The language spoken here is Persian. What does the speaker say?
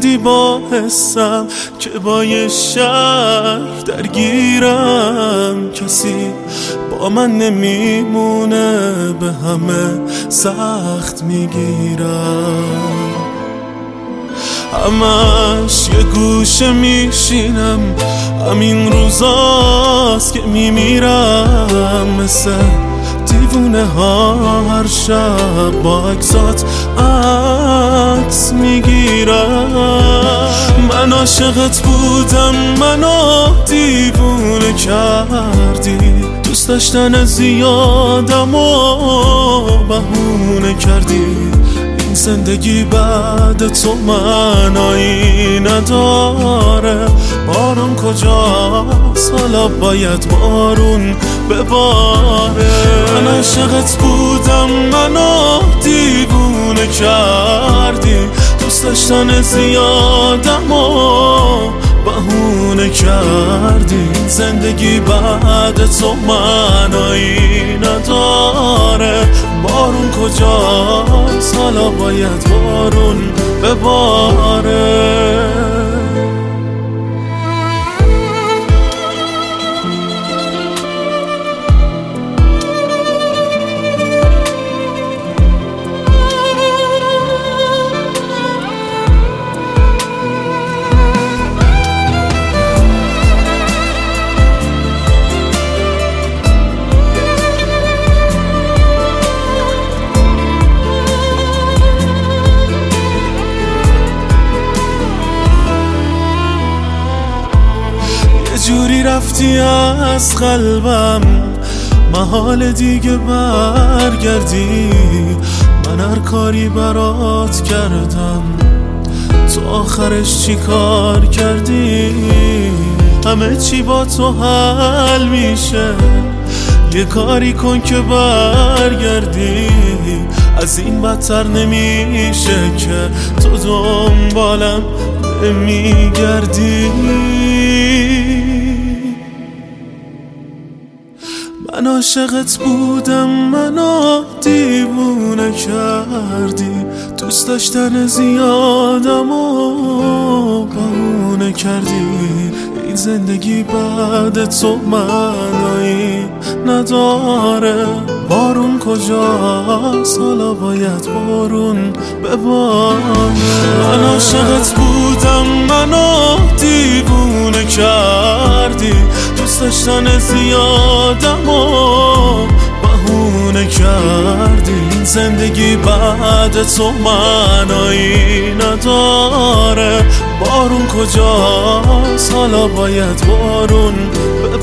بودی با حسم که با یه شهر درگیرم. کسی با من نمیمونه، به همه سخت میگیرم. همش یه گوشه میشینم، همین روزاست که میمیرم. مثل دیوونه ها هر شب با عکسات عکس میگیرم. من عاشقت بودم، منو دیوونه کردی. دوست داشتن زیادم و بهونه کردی. زندگی بعد تو معنایی نداره. بارون کجاست؟ حالا باید بارون بباره. من عاشقت بودم، منو دیوونه کردی. دوست داشتن زیادم و بهونه کردی. زندگی بعد تو معنایی نداره. بارون کجاست؟ حالا باید بارون بباره. جوری رفتی از قلبم، محال دیگه برگردی. من هر کاری برات کردم، تو آخرش چی کار کردی؟ همه چی با تو حل میشه، یه کاری کن که برگردی. از این بدتر نمیشه که تو دنبالم نمیگردی. من عاشقت بودم، منو دیوونه کردی. دوست داشتن زیادم و بهونه کردی. این زندگی بعد تو معنایی نداره. بارون کجاست؟ حالا باید بارون بباره. من عاشقت بودم، منو دیوونه کردی. دوست داشتن زیادم و بهونه کردی. این زندگی بعد تو معنایی نداره. بارون کجاست؟ حالا باید بارون